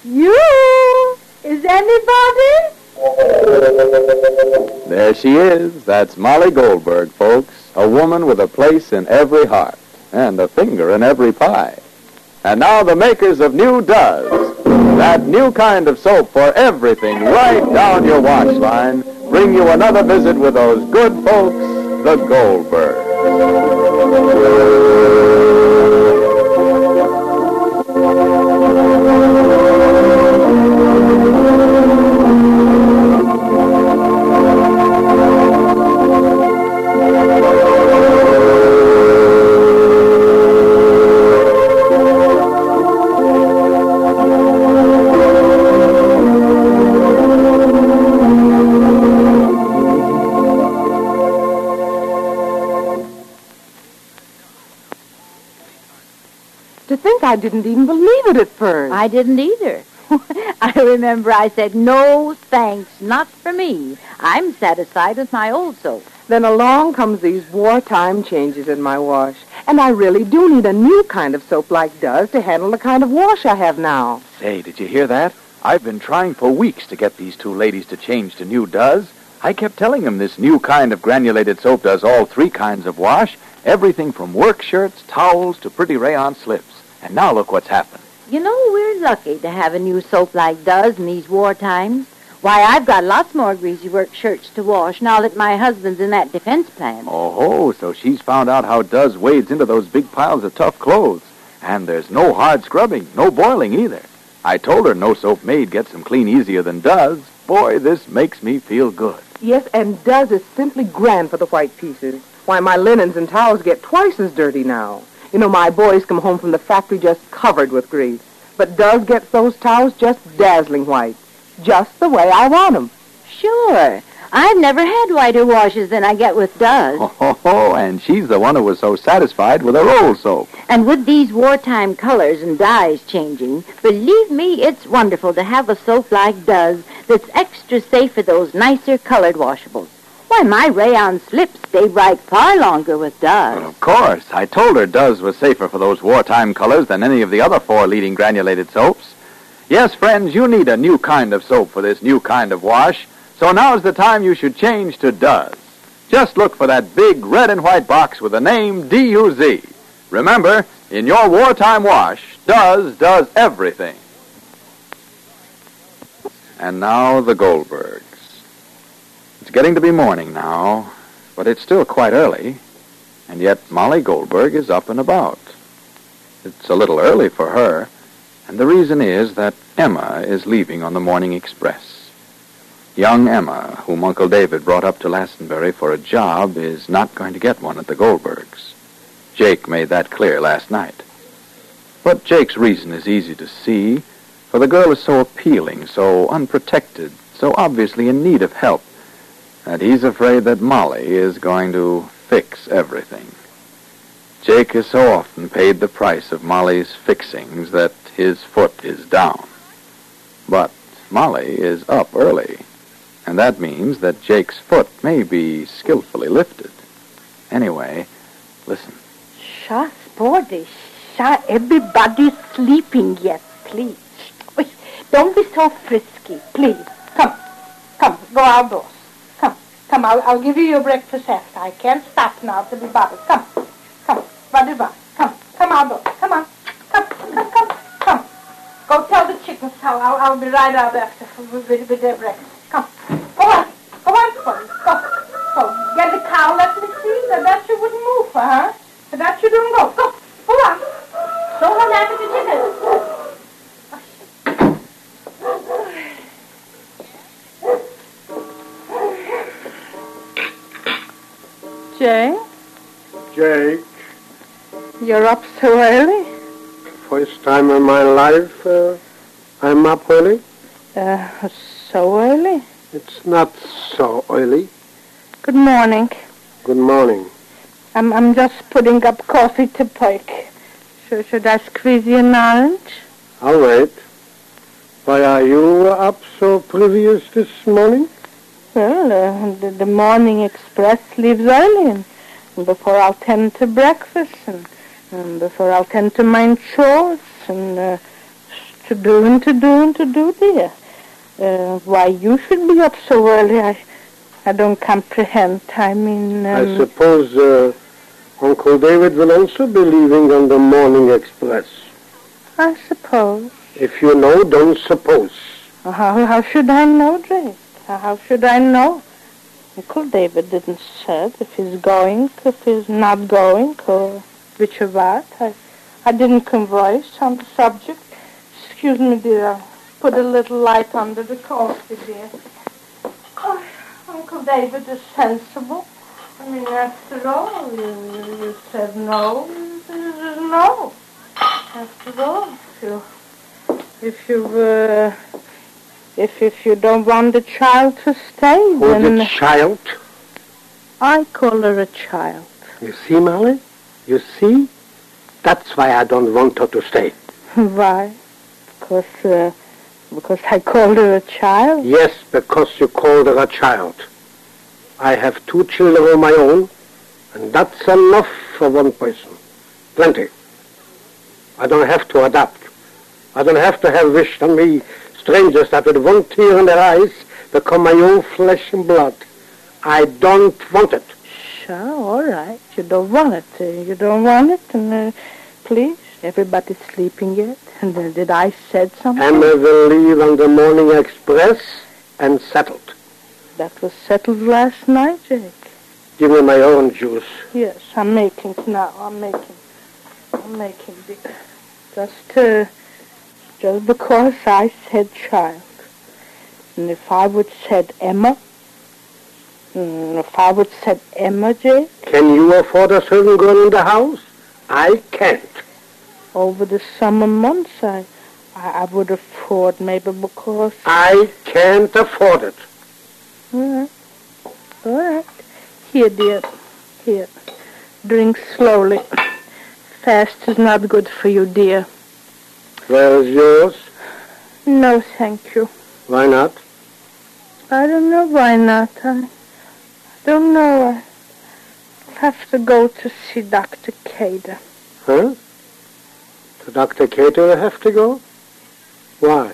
You? Is anybody? There she is. That's Molly Goldberg, folks. A woman with a place in every heart and a finger in every pie. And now the makers of New Does, that new kind of soap for everything right down your wash line, bring you another visit with those good folks, the Goldbergs. To think I didn't even believe it at first. I didn't either. I remember I said, no, thanks, not for me. I'm satisfied with my old soap. Then along comes these wartime changes in my wash. And I really do need a new kind of soap like Does to handle the kind of wash I have now. Say, did you hear that? I've been trying for weeks to get these two ladies to change to New Does. I kept telling them this new kind of granulated soap does all three kinds of wash, everything from work shirts, towels, to pretty rayon slips. And now look what's happened. You know, we're lucky to have a new soap like Does in these war times. Why, I've got lots more greasy work shirts to wash now that my husband's in that defense plan. Oh, so she's found out how Does wades into those big piles of tough clothes. And there's no hard scrubbing, no boiling either. I told her no soap made gets them clean easier than Does. Boy, this makes me feel good. Yes, and Does is simply grand for the white pieces. Why, my linens and towels get twice as dirty now. You know, my boys come home from the factory just covered with grease. But Does gets those towels just dazzling white. Just the way I want them. Sure. I've never had whiter washes than I get with Does. Oh, and she's the one who was so satisfied with her old soap. And with these wartime colors and dyes changing, believe me, it's wonderful to have a soap like Does that's extra safe for those nicer colored washables. Why, my rayon slips stay bright far longer with Does. Well, of course. I told her Does was safer for those wartime colors than any of the other four leading granulated soaps. Yes, friends, you need a new kind of soap for this new kind of wash. So now's the time you should change to Does. Just look for that big red and white box with the name D-U-Z. Remember, in your wartime wash, Does does everything. And now the Goldbergs. It's getting to be morning now, but it's still quite early, and yet Molly Goldberg is up and about. It's a little early for her, and the reason is that Emma is leaving on the morning express. Young Emma, whom Uncle David brought up to Lastonbury for a job, is not going to get one at the Goldbergs. Jake made that clear last night. But Jake's reason is easy to see, for the girl is so appealing, so unprotected, so obviously in need of help, that he's afraid that Molly is going to fix everything. Jake has so often paid the price of Molly's fixings that his foot is down. But Molly is up early, and that means that Jake's foot may be skillfully lifted. Anyway, listen. Shush, Sporty, shush. Everybody's sleeping yet, please. Don't be so frisky, please. Come, go outdoors. Come, I'll give you your breakfast after. I can't stop now to be bothered. Come, buddy, come outdoors. Come on, come. Go tell the chickens how I'll be right out after with their breakfast. Come, go on, Sporty, go. Get the cow, let me see. That you wouldn't move, huh? That you don't go. Go on. Don't run after the chickens. Jake, You're up so early? First time in my life I'm up early. So early? It's not so early. Good morning. Good morning. I'm just putting up coffee to Pike. Should I squeeze you an orange? All right. Why are you up so previous this morning? Well, the morning express leaves early, and before I'll tend to breakfast, and before I'll tend to my chores, and to do, dear. Why you should be up so early, I don't comprehend. I mean... I suppose Uncle David will also be leaving on the morning express. I suppose. If you know, don't suppose. How should I know, Drake? How should I know? Uncle David didn't say if he's going, if he's not going, or which of that. I didn't converse on the subject. Excuse me, dear. I'll put a little light under the coffee, dear. Oh, Uncle David is sensible. I mean, after all, you said no. No. After all, if you don't want the child to stay, then... The child? I call her a child. You see, Molly? You see? That's why I don't want her to stay. Why? Because I called her a child? Yes, because you called her a child. I have 2 children of my own, and that's enough for one person. Plenty. I don't have to adopt. I don't have to have wished on me strangers that with one tear in their eyes become my own flesh and blood. I don't want it. Sure, all right. You don't want it. You don't want it, and please, everybody's sleeping yet. And did I said something? Emma will leave on the morning express and settled. That was settled last night, Jake. Give me my orange juice. Yes, I'm making it now. I'm making it. Just because I said child. And if I would said Emma, Jake. Can you afford a certain girl in the house? I can't. Over the summer months, I would afford maybe because... I can't afford it. All right. Here, dear. Here. Drink slowly. Fast is not good for you, dear. Where's yours? No, thank you. Why not? I don't know why not. I don't know. I'll have to go to see Dr. Cater. Huh? To Dr. Cater I have to go? Why?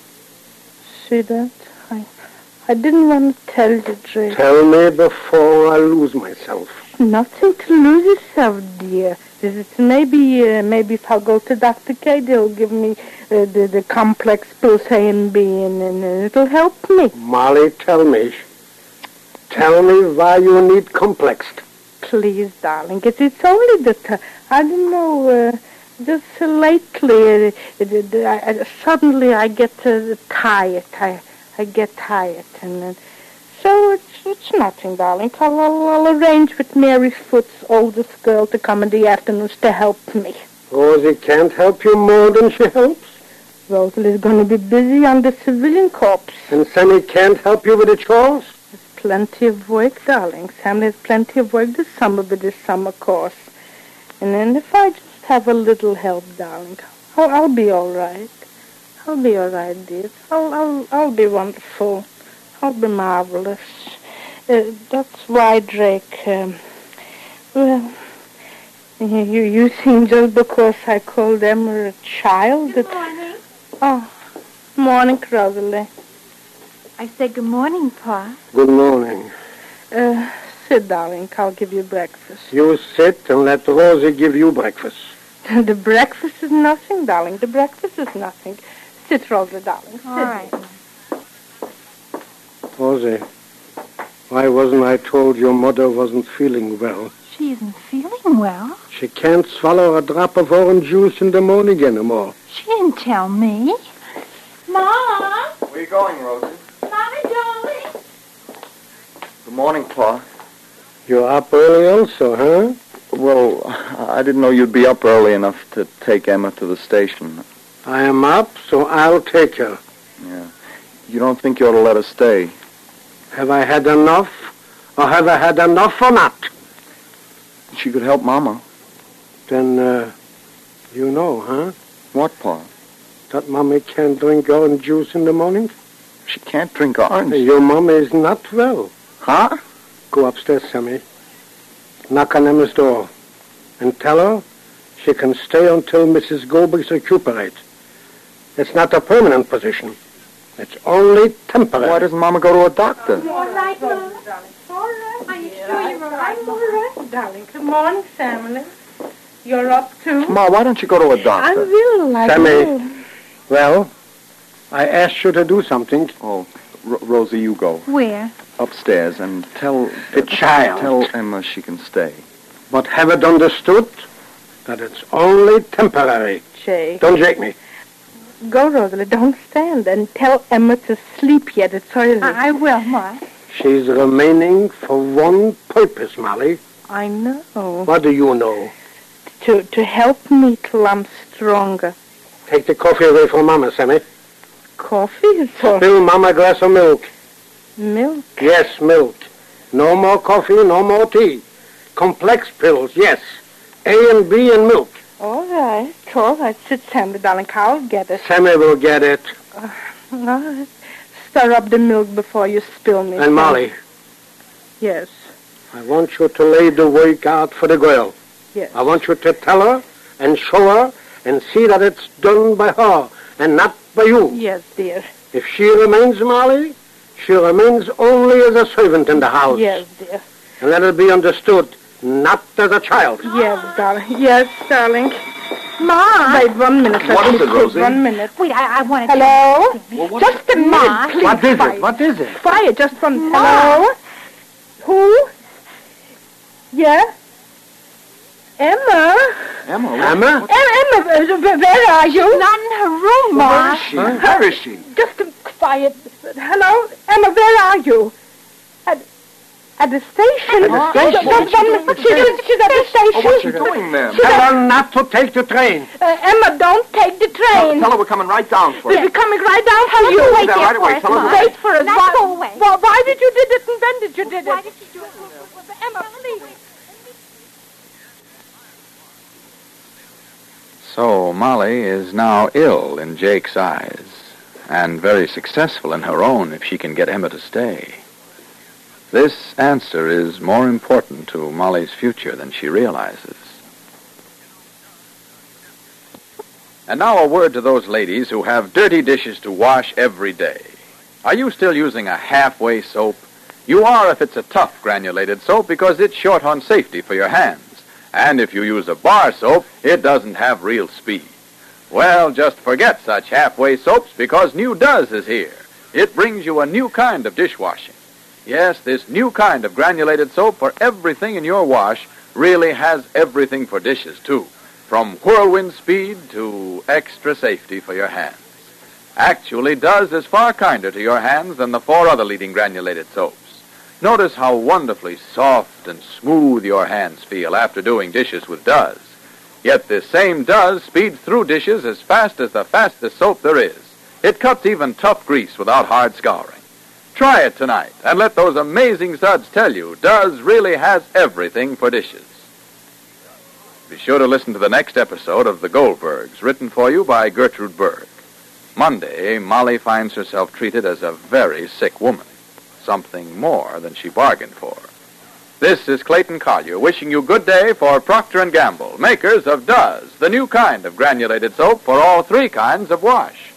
See that? I didn't want to tell you, Drake. Tell me before I lose myself. Nothing to lose yourself, dear. Maybe if I go to Dr. Cater, he'll give me the complex pills A and B, and it'll help me. Molly, tell me. Tell me why you need complexed. Please, darling. It's only that, I don't know, just lately, suddenly I get tired. I get tired, and so it's nothing, darling. I'll arrange with Mary Foot's oldest girl to come in the afternoons to help me. Rosie can't help you more than she helps. Rosalie's going to be busy on the civilian corps. And Sammy can't help you with the chores? There's plenty of work, darling. Sam has plenty of work this summer with this summer course. And then if I just have a little help, darling, I'll be all right. I'll be all right, dear. I'll be wonderful. I'll be marvelous. That's why, Drake, well, you think just because I called Emma a child... Good morning. Oh, morning, Rosalie. I said good morning, Pa. Good morning. Sit, darling. I'll give you breakfast. You sit and let Rosie give you breakfast. The breakfast is nothing, darling. The breakfast is nothing. Sit, Rosalie, darling. Sit. All right. Rosie, why wasn't I told your mother wasn't feeling well? She isn't feeling well. She can't swallow a drop of orange juice in the morning anymore. She didn't tell me. Mom! Where are you going, Rosie? Mommy, darling! Good morning, Pa. You're up early also, huh? Well, I didn't know you'd be up early enough to take Emma to the station. I am up, so I'll take her. Yeah. You don't think you ought to let her stay? Have I had enough? Or have I had enough or not? She could help Mama. Then, you know, huh? What, Pa? That Mommy can't drink orange juice in the morning? She can't drink orange. Your Mommy is not well. Huh? Go upstairs, Sammy. Knock on Emma's door. And tell her she can stay until Mrs. Goldberg's recuperate. It's not a permanent position. It's only temporary. Why doesn't Mama go to a doctor? All right, Ma. All right. Are you sure you're all right? I'm all right, darling. Good morning, family. You're up, too? Ma, why don't you go to a I doctor? will. Sammy. Well, I asked you to do something. Oh, Rosie, you go. Where? Upstairs and tell... The child. Tell Emma she can stay. But have it understood that it's only temporary. Jay. Don't shake me. Go, Rosalie. Don't stand. And tell Emma to sleep yet. It's early. I will, Ma. She's remaining for one purpose, Molly. I know. What do you know? To help me till I'm stronger. Take the coffee away from Mama, Sammy. Coffee is all... Fill Mama a glass of milk. Milk? Yes, milk. No more coffee, no more tea. Complex pills, yes. A and B and milk. All right. All right. Sit, Sammy, darling. I'll get it. Sammy will get it. All right. Stir up the milk before you spill me. And Molly, Yes. I want you to lay the work out for the girl. Yes. I want you to tell her and show her and see that it's done by her and not by you. Yes, dear. If she remains, Molly, she remains only as a servant in the house. Yes, dear. And let it be understood, not as a child. Yes, darling. Yes, darling. Ma! Wait 1 minute. What is it, Rosie? 1 minute. Wait, I want to... Hello? Just a minute, Ma? please. What is quiet. it? What is it? Quiet, just from... Ma? Hello? Who? Yeah? Emma? Emma? Emma? Emma, where are you? Not in her room, Ma. Where is she? Just quiet. Hello? Emma, where are you? At the station? At the station? She's at the station. What's she doing then? Tell her not to take the train. Emma, don't take the train. Tell her we're coming right down for We'll be coming right down to you. Wait there there right for away. us, Tell her Ma. to Wait for us. Let's go away. Why did you do this and when did you do Why it? did she do it? Emma, please. So Molly is now ill in Jake's eyes, and very successful in her own if she can get Emma to stay. This answer is more important to Molly's future than she realizes. And now a word to those ladies who have dirty dishes to wash every day. Are you still using a halfway soap? You are if it's a tough granulated soap because it's short on safety for your hands. And if you use a bar soap, it doesn't have real speed. Well, just forget such halfway soaps because New Does is here. It brings you a new kind of dishwashing. Yes, this new kind of granulated soap for everything in your wash really has everything for dishes, too. From whirlwind speed to extra safety for your hands. Actually, Does is far kinder to your hands than the 4 other leading granulated soaps. Notice how wonderfully soft and smooth your hands feel after doing dishes with Does. Yet this same Does speeds through dishes as fast as the fastest soap there is. It cuts even tough grease without hard scouring. Try it tonight and let those amazing suds tell you Does really has everything for dishes. Be sure to listen to the next episode of The Goldbergs, written for you by Gertrude Berg. Monday, Molly finds herself treated as a very sick woman, something more than she bargained for. This is Clayton Collier wishing you good day for Procter & Gamble, makers of Does, the new kind of granulated soap for all 3 kinds of wash.